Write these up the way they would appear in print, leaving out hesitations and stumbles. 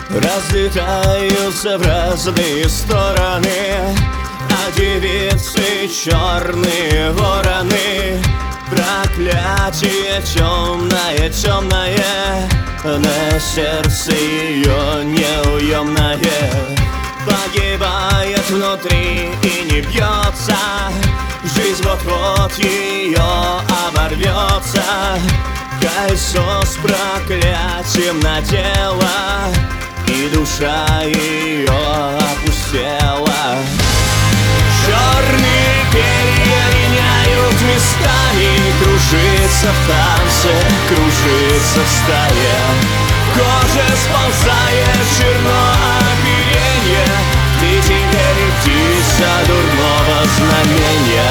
разлетаются в разные стороны, а девицы черные вороны. Проклятие темное, темное, на сердце ее неуемное. Погибает внутри и не бьется, жизнь вот-вот ее оборвется. Кольцо с проклятием надела, и душа ее опустела. Черные перья меняют местами, кружится в танце, кружится в стае. Кожа сползает, черно оперенье, ты теперь птица дурного знамения.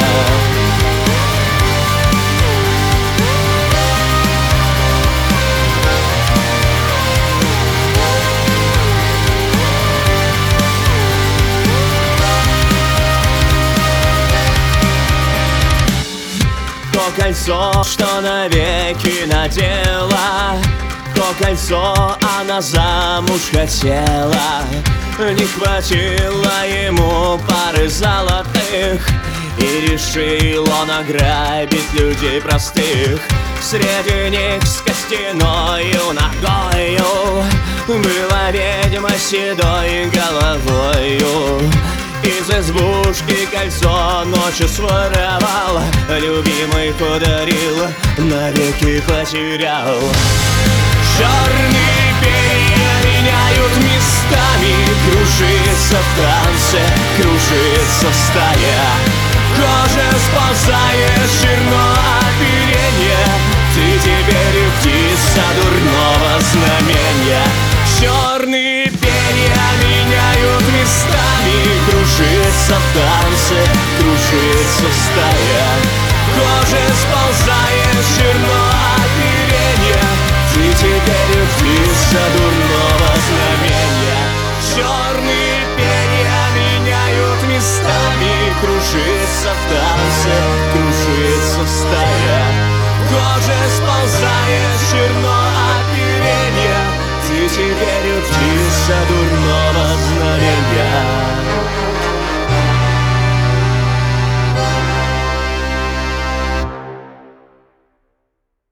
То кольцо, что навеки надела, то кольцо она замуж хотела. Не хватило ему пары золотых, и решил он ограбить людей простых. Среди них с костяною ногою была ведьма седой головою. Из избушки кольцо ночью своровал, любимый подарил, навеки потерял. Черные перья меняют местами, кружится в танце, кружится в стае. Кожа сползает, черно оперенье, ты теперь птица дурного знамения. Черные перья меняют местами, кружится в танце, кружится в стае. Кожа сползает, черно оперенье, ты теперь птица дурного знамения. Черные перья меняют местами, кружится в танце, кружится в стае. Кожа сползает, черно оперенье, ты теперь птица дурного знамения.